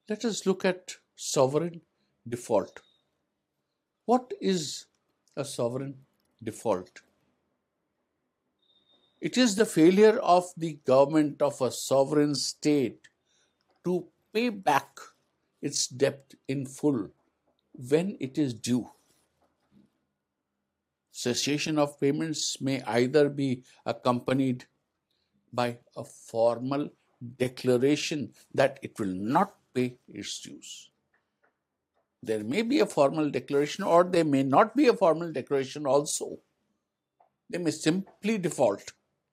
Let us look at sovereign default. What is a sovereign default? It is the failure of the government of a sovereign state to pay back its debt in full when it is due. Cessation of payments may either be accompanied by a formal declaration that it will not pay its dues. There may be a formal declaration, or there may not be a formal declaration also. They may simply default.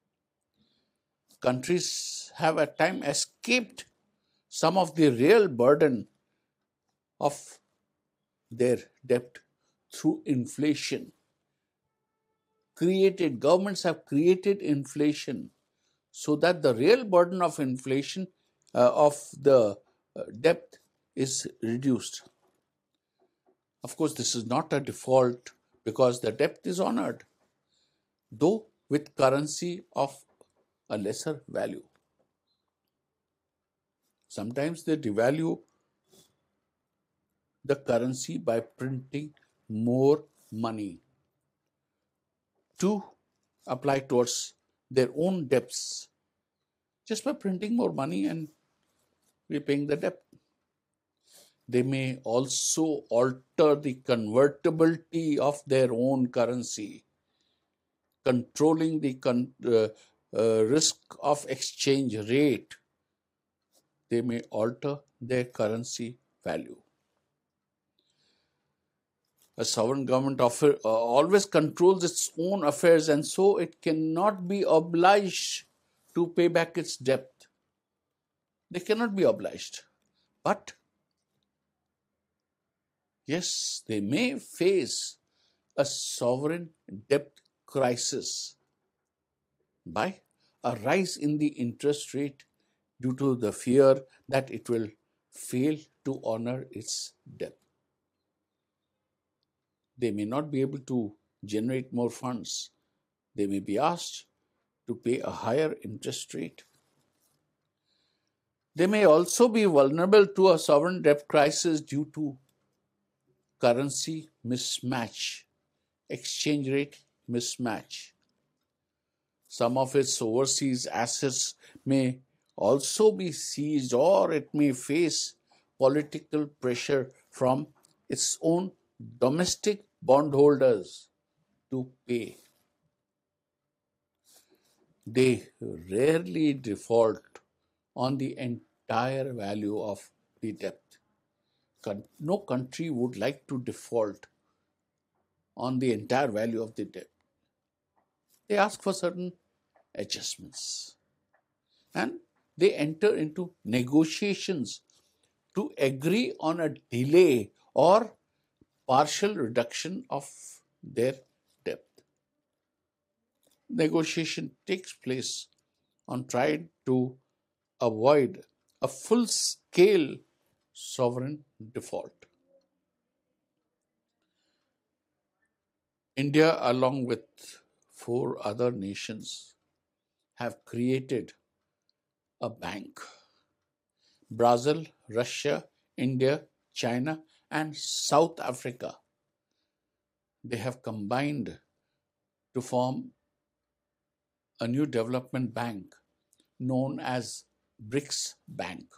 Countries have at times escaped some of the real burden of their debt through inflation. Governments have created inflation so that the real burden of inflation of the debt is reduced. Of course, this is not a default because the debt is honored, though with currency of a lesser value. Sometimes they devalue the currency by printing more money to apply towards their own debts, just by printing more money and repaying the debt. They may also alter the convertibility of their own currency, controlling the risk of exchange rate. They may alter their currency value. A sovereign government always controls its own affairs, and so it cannot be obliged to pay back its debt. They cannot be obliged. But yes, they may face a sovereign debt crisis by a rise in the interest rate due to the fear that it will fail to honor its debt. They may not be able to generate more funds. They may be asked to pay a higher interest rate. They may also be vulnerable to a sovereign debt crisis due to currency mismatch, exchange rate mismatch. Some of its overseas assets may also be seized, or it may face political pressure from its own domestic bondholders to pay. They rarely default on the entire value of the debt. No country would like to default on the entire value of the debt. They ask for certain adjustments and they enter into negotiations to agree on a delay or partial reduction of their debt. Negotiation takes place on trying to avoid a full-scale sovereign default. India, along with 4 other nations, have created a bank. Brazil, Russia, India, China, and South Africa. They have combined to form a new development bank known as BRICS Bank.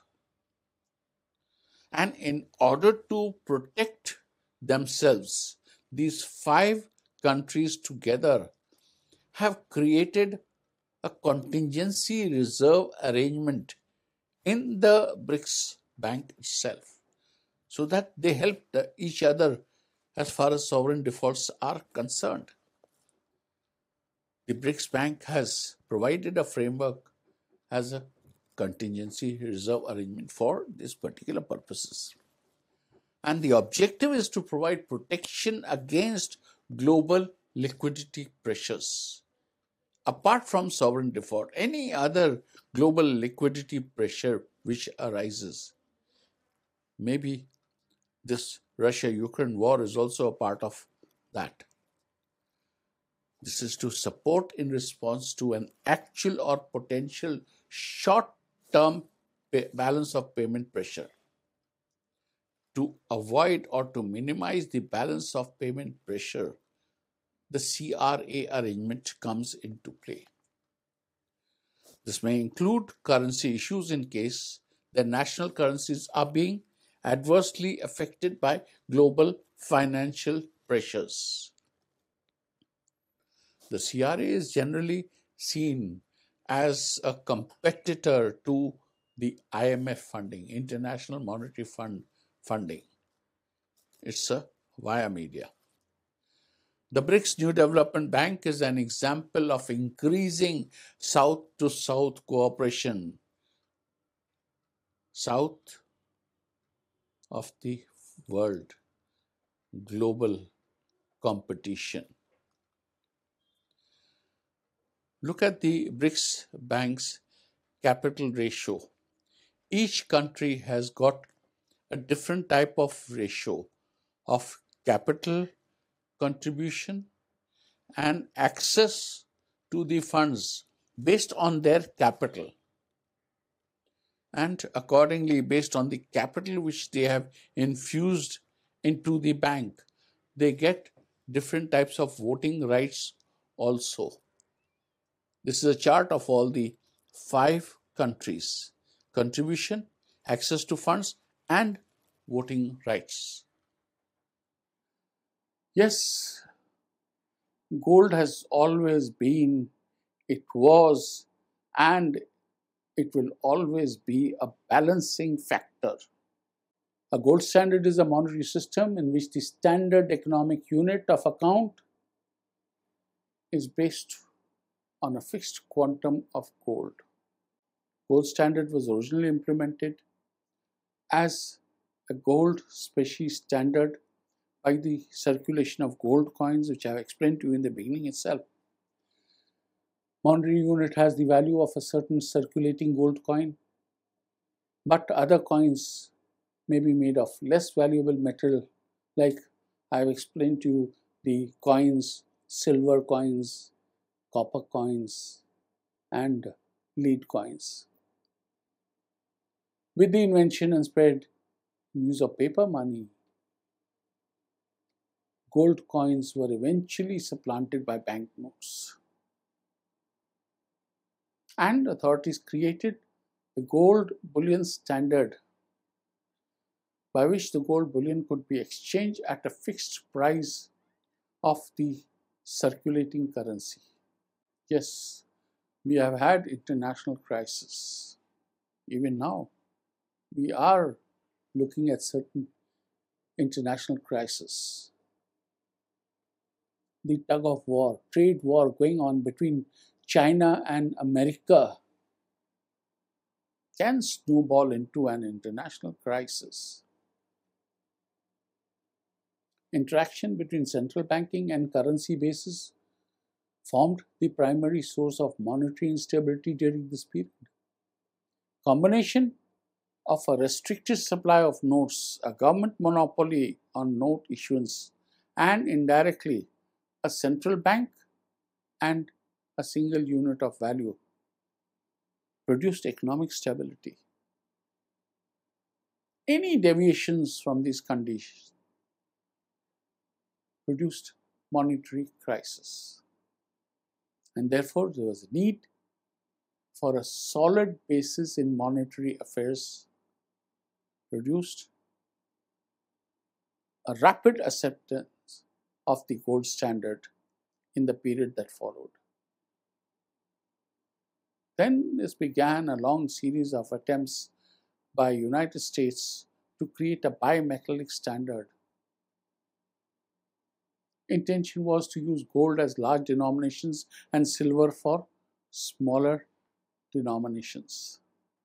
And in order to protect themselves, these 5 countries together have created a contingency reserve arrangement in the BRICS Bank itself, so that they help each other as far as sovereign defaults are concerned. The BRICS Bank has provided a framework as a contingency reserve arrangement for these particular purposes. And the objective is to provide protection against global liquidity pressures. Apart from sovereign default, any other global liquidity pressure which arises, maybe this Russia-Ukraine war is also a part of that. This is to support in response to an actual or potential short-term balance of payment pressure. to avoid or to minimize the balance of payment pressure, the CRA arrangement comes into play. This may include currency issues in case their national currencies are being adversely affected by global financial pressures. The CRA is generally seen as a competitor to the IMF funding, International Monetary Fund funding. It's a via media. The BRICS New Development Bank is an example of increasing South to South cooperation, South of the world, global competition. Look at the BRICS Bank's capital ratio. Each country has got a different type of ratio of capital contribution and access to the funds based on their capital, and accordingly based on the capital which they have infused into the bank, they get different types of voting rights also. This is a chart of all the 5 countries: contribution, access to funds, and voting rights. Yes, gold has always been, it was, and it will always be a balancing factor. A gold standard is a monetary system in which the standard economic unit of account is based on a fixed quantum of gold. Gold standard was originally implemented as a gold specie standard by the circulation of gold coins, which I have explained to you in the beginning itself. Monetary unit has the value of a certain circulating gold coin, but other coins may be made of less valuable metal, like I have explained to you the coins, silver coins, copper coins, and lead coins. With the invention and spread use of paper money, gold coins were eventually supplanted by banknotes. And authorities created the gold bullion standard, by which the gold bullion could be exchanged at a fixed price of the circulating currency. Yes, we have had international crises. Even now, we are looking at certain international crises. The tug of war, trade war going on between China and America can snowball into an international crisis. Interaction between central banking and currency bases formed the primary source of monetary instability during this period. Combination of a restricted supply of notes, a government monopoly on note issuance, and indirectly a central bank and a single unit of value produced economic stability. Any deviations from these conditions produced monetary crisis. And therefore, there was a need for a solid basis in monetary affairs, produced a rapid acceptance of the gold standard in the period that followed. Then this began a long series of attempts by United States to create a bimetallic standard. Intention was to use gold as large denominations and silver for smaller denominations.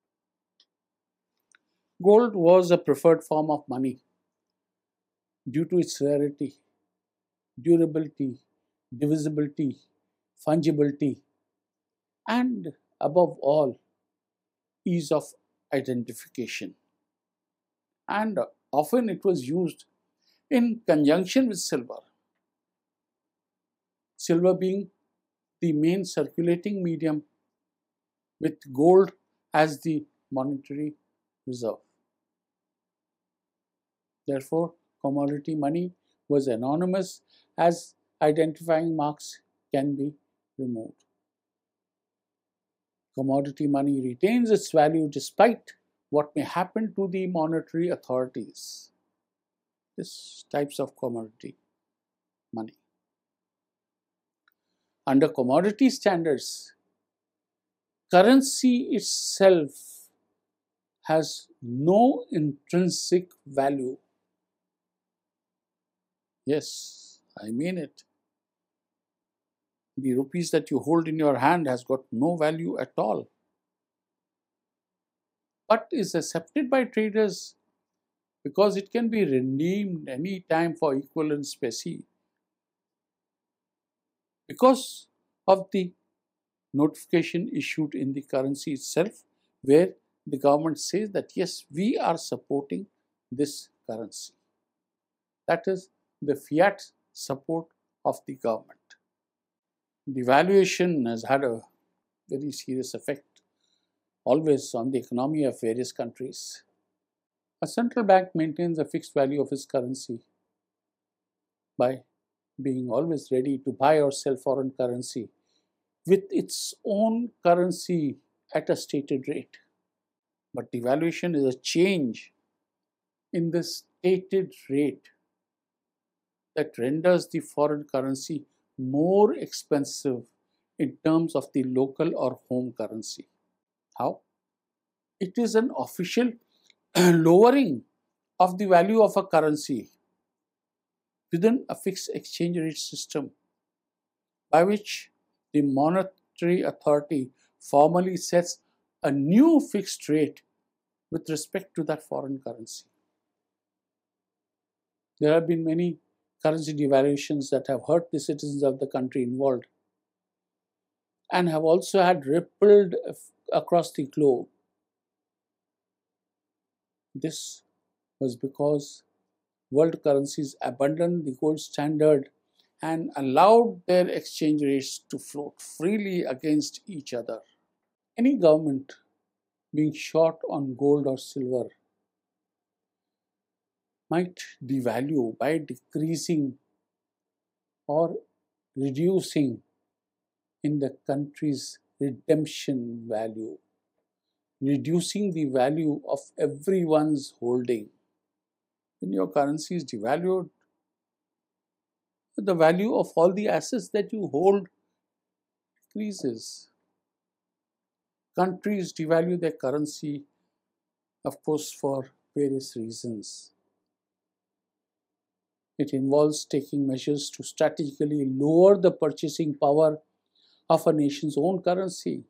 Gold was a preferred form of money due to its rarity, durability, divisibility, fungibility, and above all, ease of identification. And often it was used in conjunction with silver. Silver being the main circulating medium, with gold as the monetary reserve. Therefore, commodity money was anonymous as identifying marks can be removed. Commodity money retains its value despite what may happen to the monetary authorities. This types of commodity money. Under commodity standards, currency itself has no intrinsic value. Yes, I mean it. The rupees that you hold in your hand has got no value at all, but is accepted by traders because it can be redeemed any time for equivalent specie. Because of the notification issued in the currency itself, where the government says that yes, we are supporting this currency. That is the fiat support of the government. Devaluation has had a very serious effect always on the economy of various countries. A central bank maintains a fixed value of its currency by being always ready to buy or sell foreign currency with its own currency at a stated rate. But devaluation is a change in the stated rate that renders the foreign currency more expensive in terms of the local or home currency. How? It is an official lowering of the value of a currency within a fixed exchange rate system by which the monetary authority formally sets a new fixed rate with respect to that foreign currency. There have been many currency devaluations that have hurt the citizens of the country involved and have also had rippled across the globe. This was because world currencies abandoned the gold standard and allowed their exchange rates to float freely against each other. Any government being short on gold or silver might devalue by decreasing or reducing in the country's redemption value, reducing the value of everyone's holding. When your currency is devalued, the value of all the assets that you hold decreases. Countries devalue their currency, of course, for various reasons. It involves taking measures to strategically lower the purchasing power of a nation's own currency.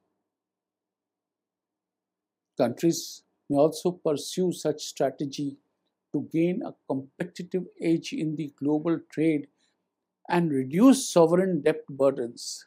Countries may also pursue such strategy to gain a competitive edge in the global trade and reduce sovereign debt burdens.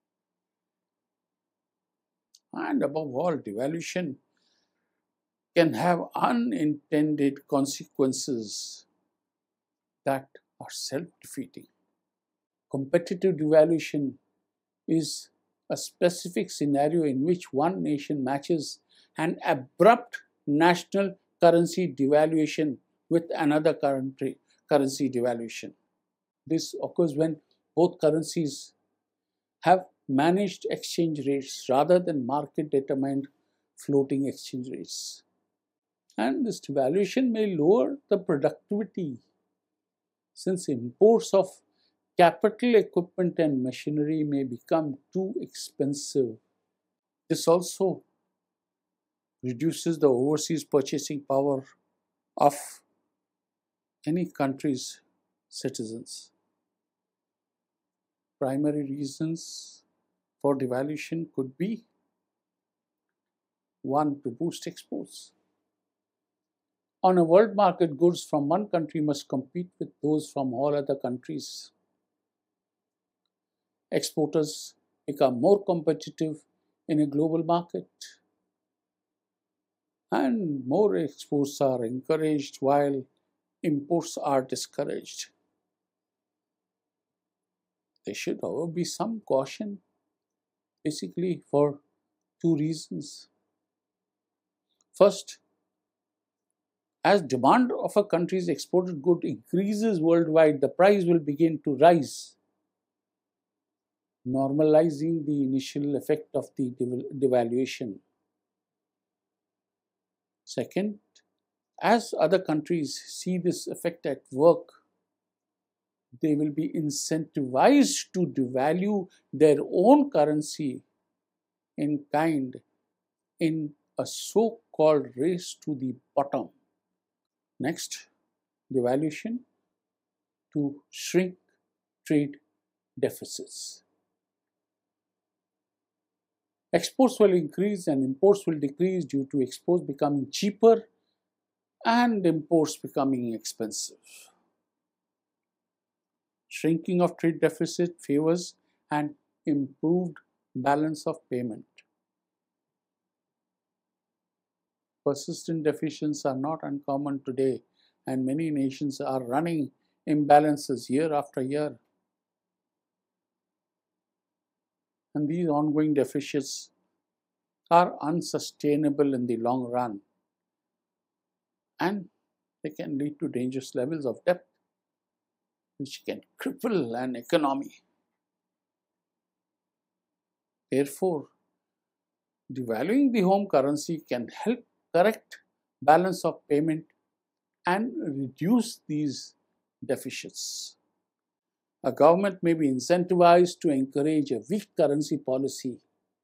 And above all, devaluation can have unintended consequences that are self-defeating. Competitive devaluation is a specific scenario in which one nation matches an abrupt national currency devaluation with another currency devaluation. This occurs when both currencies have managed exchange rates rather than market determined floating exchange rates. And this devaluation may lower the productivity since imports of capital equipment and machinery may become too expensive. This also reduces the overseas purchasing power of any country's citizens. Primary reasons for devaluation could be: one, to boost exports. On a world market, goods from one country must compete with those from all other countries. Exporters become more competitive in a global market, and more exports are encouraged while imports are discouraged. There should, however, be some caution, basically for two reasons. First, As demand of a country's exported good increases worldwide, the price will begin to rise, normalizing the initial effect of the devaluation. Second, as other countries see this effect at work, they will be incentivized to devalue their own currency in kind in a so-called race to the bottom. Next, devaluation to shrink trade deficits. Exports will increase and imports will decrease due to exports becoming cheaper and imports becoming expensive. Shrinking of trade deficit favors an improved balance of payment. Persistent deficits are not uncommon today, and many nations are running imbalances year after year. And these ongoing deficits are unsustainable in the long run, and they can lead to dangerous levels of debt, which can cripple an economy. Therefore, devaluing the home currency can help correct balance of payment and reduce these deficits. A government may be incentivized to encourage a weak currency policy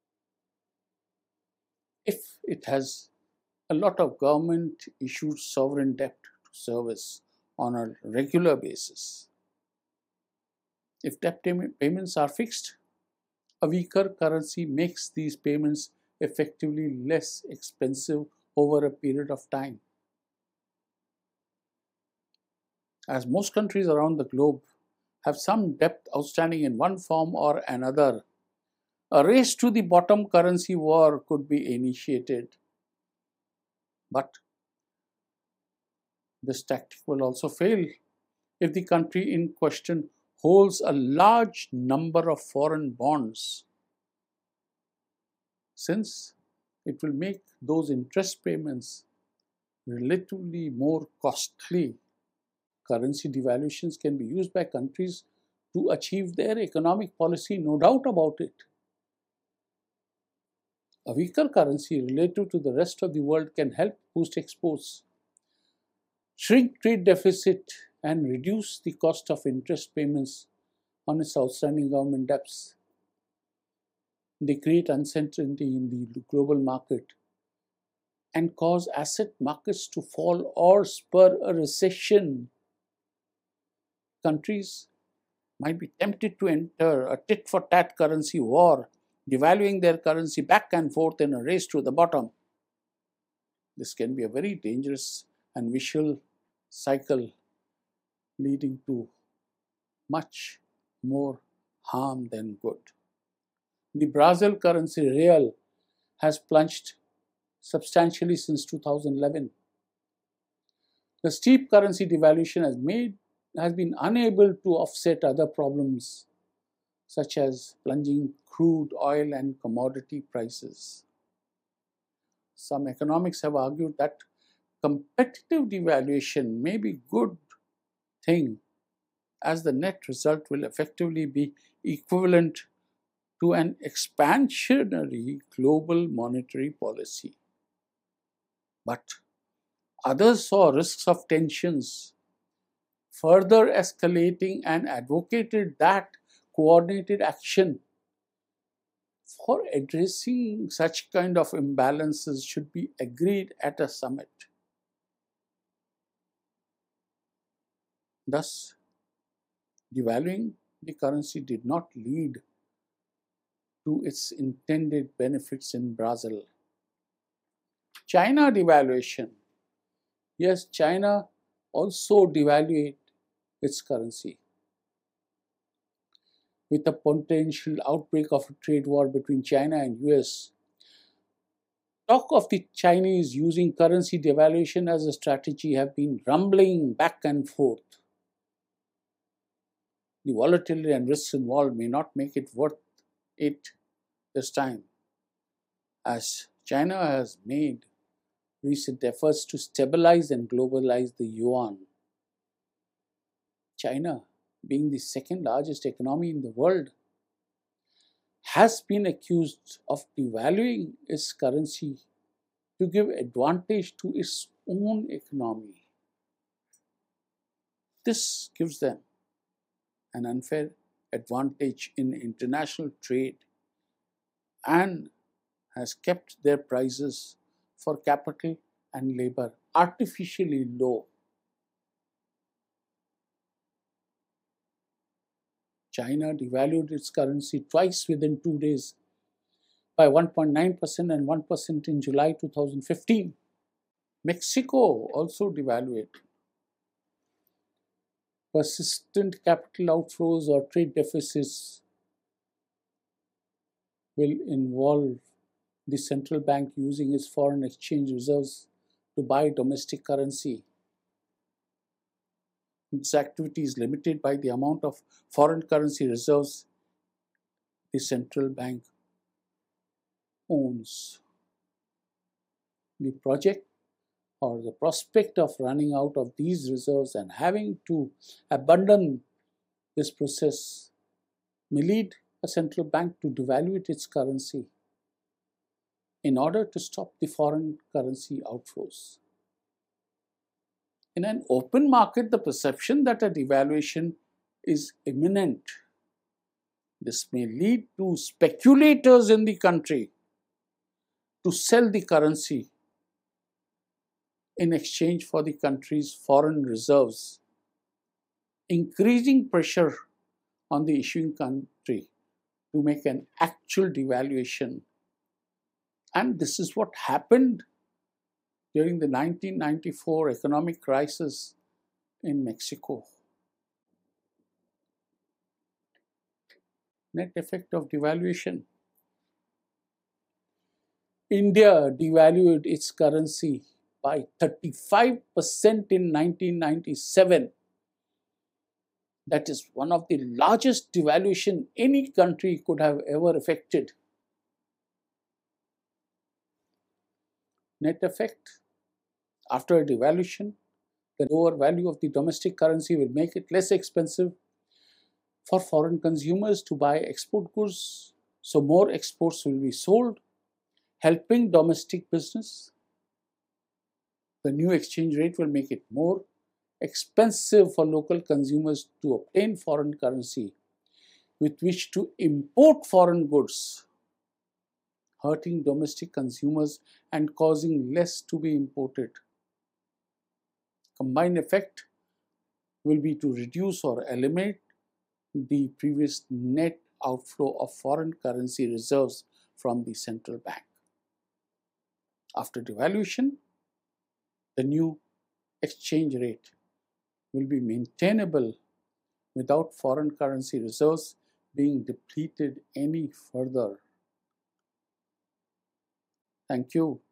if it has a lot of government issued sovereign debt to service on a regular basis. If debt payments are fixed, a weaker currency makes these payments effectively less expensive over a period of time. As most countries around the globe have some debt outstanding in one form or another, a race to the bottom currency war could be initiated. But this tactic will also fail if the country in question holds a large number of foreign bonds, since it will make those interest payments relatively more costly. Currency devaluations can be used by countries to achieve their economic policy, no doubt about it. A weaker currency relative to the rest of the world can help boost exports, shrink trade deficit, and reduce the cost of interest payments on its outstanding government debts. They create uncertainty in the global market and cause asset markets to fall or spur a recession. Countries might be tempted to enter a tit-for-tat currency war, devaluing their currency back and forth in a race to the bottom. This can be a very dangerous and vicious cycle, leading to much more harm than good. The Brazil currency real has plunged substantially since 2011. The steep currency devaluation has been unable to offset other problems such as plunging crude oil and commodity prices. Some economics have argued that competitive devaluation may be a good thing, as the net result will effectively be equivalent to an expansionary global monetary policy. But others saw risks of tensions further escalating and advocated that coordinated action for addressing such kind of imbalances should be agreed at a summit. Thus, devaluing the currency did not lead to its intended benefits in Brazil. China devaluation. Yes, China also devalued its currency. With the potential outbreak of a trade war between China and US, talk of the Chinese using currency devaluation as a strategy have been rumbling back and forth. The volatility and risks involved may not make it worth it this time, as China has made recent efforts to stabilize and globalize the yuan. China, being the second largest economy in the world, has been accused of devaluing its currency to give advantage to its own economy. This gives them an unfair advantage in international trade and has kept their prices for capital and labor artificially low. China devalued its currency twice within 2 days, by 1.9% and 1% in July 2015. Mexico also devalued. Persistent capital outflows or trade deficits will involve the central bank using its foreign exchange reserves to buy domestic currency. Its activity is limited by the amount of foreign currency reserves the central bank owns. The project or the prospect of running out of these reserves and having to abandon this process may lead a central bank to devalue its currency in order to stop the foreign currency outflows. In an open market, the perception that a devaluation is imminent. This may lead to speculators in the country to sell the currency in exchange for the country's foreign reserves, increasing pressure on the issuing country to make an actual devaluation. And this is what happened during the 1994 economic crisis in Mexico. Net effect of devaluation. India devalued its currency by 35% in 1997. That is one of the largest devaluation any country could have ever effected. Net effect: after a devaluation, the lower value of the domestic currency will make it less expensive for foreign consumers to buy export goods, so more exports will be sold, helping domestic business. The new exchange rate will make it more expensive for local consumers to obtain foreign currency with which to import foreign goods, hurting domestic consumers and causing less to be imported. Combined effect will be to reduce or eliminate the previous net outflow of foreign currency reserves from the central bank. After devaluation, the new exchange rate will be maintainable without foreign currency reserves being depleted any further. Thank you.